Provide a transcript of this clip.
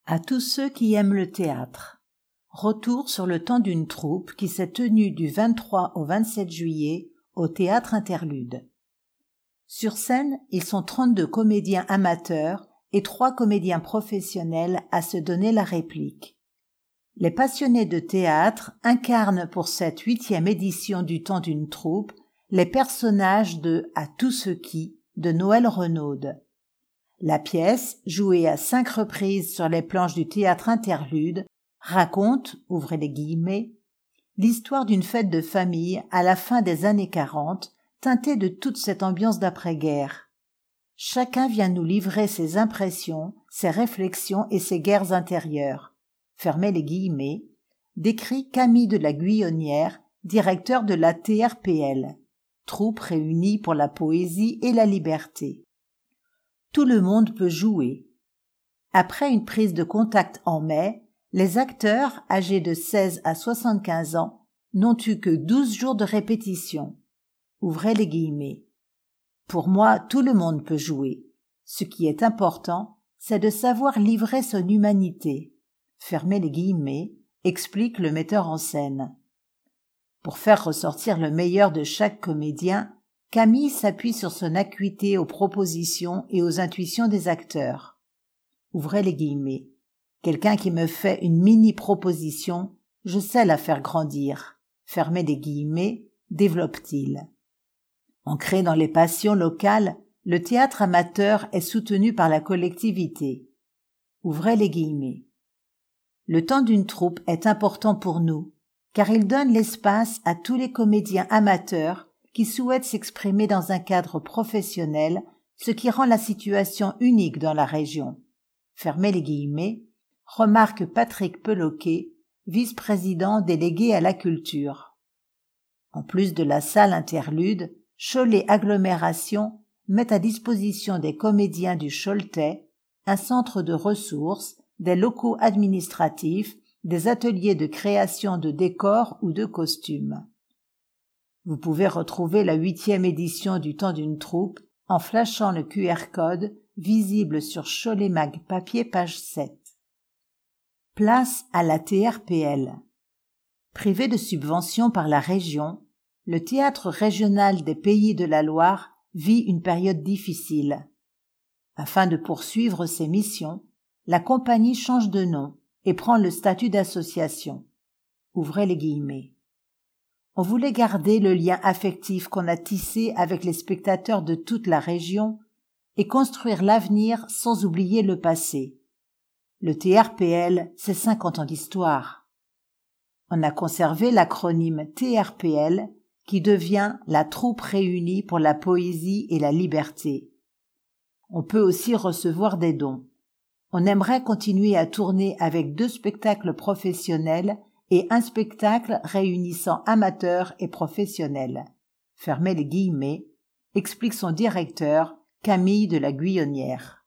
À tous ceux qui aiment le théâtre. Retour sur le temps d'une troupe qui s'est tenue du 23 au 27 juillet au Théâtre Interlude. Sur scène, ils sont 32 comédiens amateurs et 3 comédiens professionnels à se donner la réplique. Les passionnés de théâtre incarnent pour cette 8e édition du temps d'une troupe les personnages de À tous ceux qui de Noël Renaud. La pièce, jouée à 5 reprises sur les planches du Théâtre Interlude, raconte, ouvrez les guillemets, l'histoire d'une fête de famille à la fin des années 40, teintée de toute cette ambiance d'après-guerre. Chacun vient nous livrer ses impressions, ses réflexions et ses guerres intérieures. Fermez les guillemets, décrit Camille de la Guyonnière, directeur de la TRPL, troupe réunie pour la poésie et la liberté. Tout le monde peut jouer. Après une prise de contact en mai, les acteurs, âgés de 16 à 75 ans, n'ont eu que 12 jours de répétition. Ouvrez les guillemets. Pour moi, tout le monde peut jouer. Ce qui est important, c'est de savoir livrer son humanité. Fermez les guillemets, explique le metteur en scène. Pour faire ressortir le meilleur de chaque comédien, Camille s'appuie sur son acuité aux propositions et aux intuitions des acteurs. Ouvrez les guillemets. Quelqu'un qui me fait une mini-proposition, je sais la faire grandir. Fermez les guillemets, développe-t-il. Ancré dans les passions locales, le théâtre amateur est soutenu par la collectivité. Ouvrez les guillemets. Le temps d'une troupe est important pour nous, car il donne l'espace à tous les comédiens amateurs qui souhaitent s'exprimer dans un cadre professionnel, ce qui rend la situation unique dans la région. Fermez les guillemets, remarque Patrick Peloquet, vice-président délégué à la culture. En plus de la salle Interlude, Cholet Agglomération met à disposition des comédiens du Choletais un centre de ressources, des locaux administratifs, des ateliers de création de décors ou de costumes. Vous pouvez retrouver la 8e édition du temps d'une troupe en flashant le QR code visible sur Cholet Mag Papier page 7. Place à la TRPL. Privé de subventions par la région, le Théâtre régional des Pays de la Loire vit une période difficile. Afin de poursuivre ses missions, la compagnie change de nom et prend le statut d'association. Ouvrez les guillemets. On voulait garder le lien affectif qu'on a tissé avec les spectateurs de toute la région et construire l'avenir sans oublier le passé. Le TRPL, c'est 50 ans d'histoire. On a conservé l'acronyme TRPL qui devient la troupe réunie pour la poésie et la liberté. On peut aussi recevoir des dons. On aimerait continuer à tourner avec 2 spectacles professionnels et un spectacle réunissant amateurs et professionnels. Fermez les guillemets, explique son directeur, Camille de la Guyonnière.